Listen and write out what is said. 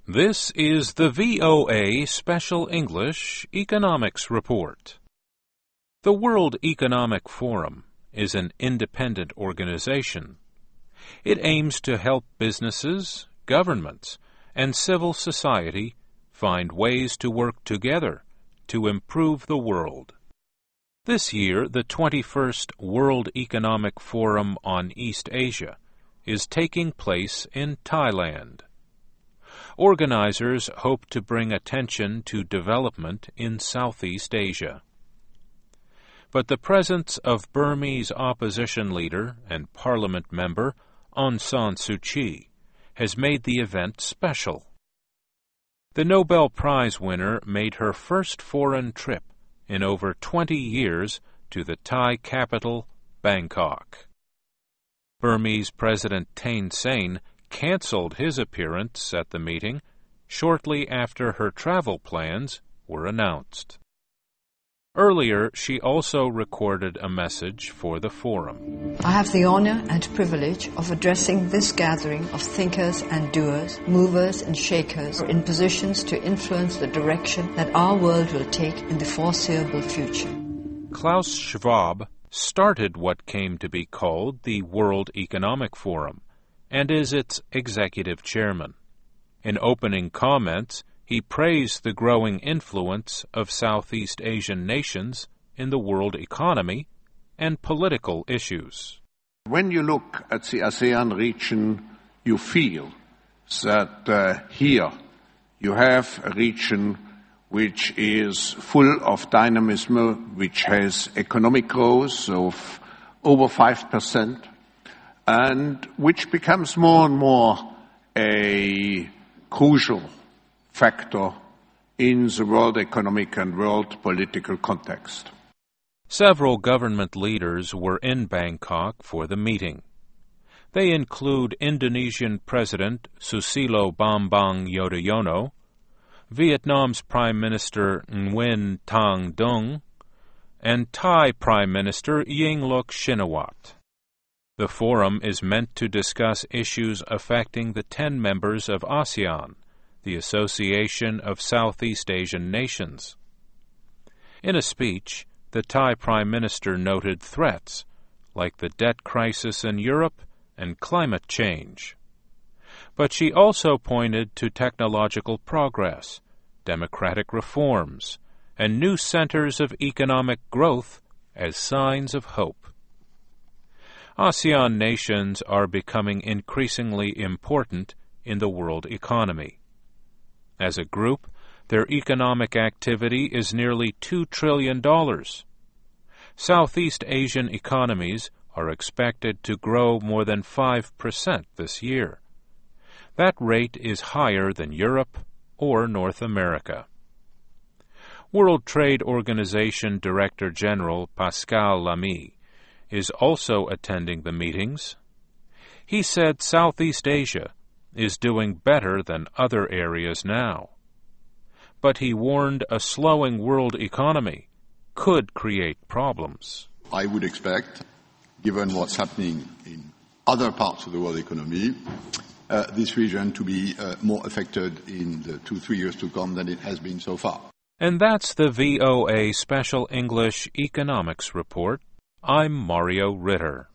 This is the VOA Special English Economics Report. The World Economic Forum is an independent organization. It aims to help businesses, governments, and civil society find ways to work together to improve the world. This year, the 21st World Economic Forum on East Asia is taking place in Thailand. Organizers hope to bring attention to development in Southeast Asia. But the presence of Burmese opposition leader and parliament member Aung San Suu Kyi has made the event special. The Nobel Prize winner made her first foreign trip in over 20 years to the Thai capital, Bangkok. Burmese President Thein Sein canceled his appearance at the meeting shortly after her travel plans were announced. Earlier, she also recorded a message for the forum. I have the honor and privilege of addressing this gathering of thinkers and doers, movers and shakers in positions to influence the direction that our world will take in the foreseeable future. Klaus Schwab started what came to be called the World Economic Forum and is its executive chairman. In opening comments, he praised the growing influence of Southeast Asian nations in the world economy and political issues. When you look at the ASEAN region, you feel that here you have a region which is full of dynamism, which has economic growth of over 5%, and which becomes more and more a crucial factor in the world economic and world political context. Several government leaders were in Bangkok for the meeting. They include Indonesian President Susilo Bambang Yudhoyono, Vietnam's Prime Minister Nguyen Thanh Dung, and Thai Prime Minister Yingluck Shinawatra. The forum is meant to discuss issues affecting the 10 members of ASEAN, the Association of Southeast Asian Nations. In a speech, the Thai Prime Minister noted threats like the debt crisis in Europe and climate change. But she also pointed to technological progress, democratic reforms, and new centers of economic growth as signs of hope. ASEAN nations are becoming increasingly important in the world economy. As a group, their economic activity is nearly $2 trillion. Southeast Asian economies are expected to grow more than 5% this year. That rate is higher than Europe or North America. World Trade Organization Director General Pascal Lamy is also attending the meetings. He said Southeast Asia is doing better than other areas now. But he warned a slowing world economy could create problems. I would expect, given what's happening in other parts of the world economy, this region to be more affected in the 2-3 years to come than it has been so far. And that's the VOA Special English Economics Report. I'm Mario Ritter.